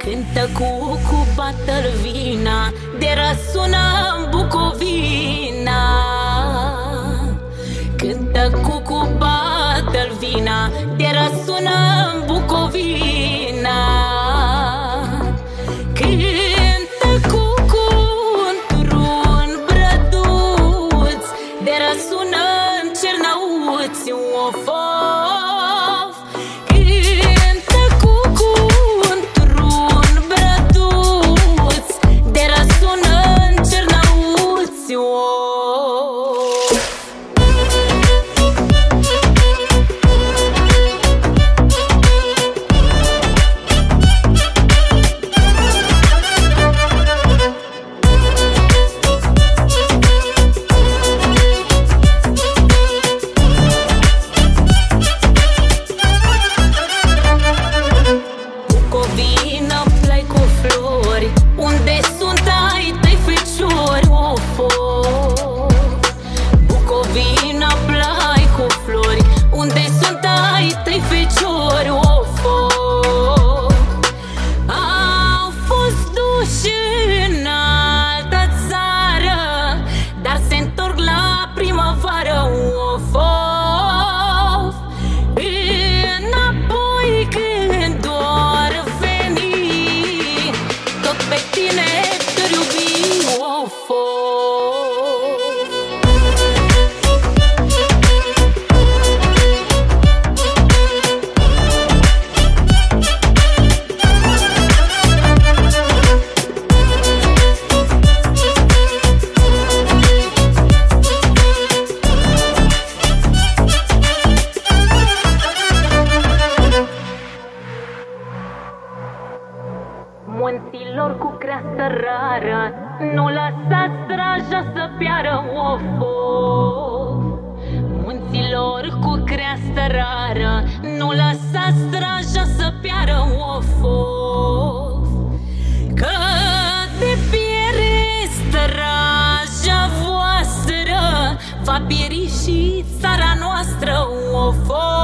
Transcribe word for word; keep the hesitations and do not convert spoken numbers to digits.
Cântă cucu, bată-l vina, de răsună în Bucovina. Cântă cucu, bată-l vina, de răsună în Bucovina. Cântă cucu într-un brăduț, de răsună în Cernăuți, of, of. Unde sunt ai tăi feciori, of, of. Bucovina, plai cu flori, unde sunt ai tăi feciori, of, of. Au fost duși în altă țară, dar se întorc la primăvară, of, of. Înapoi când doar veni, tot pe tine te-or iubi, of, of. Munților cu creastă rară, nu lăsați straja să piară, of, of. Munților cu creastă rară, nu lăsați straja să piară, of, of. Că de piere straja voastră, va pieri și țara noastră, of, of.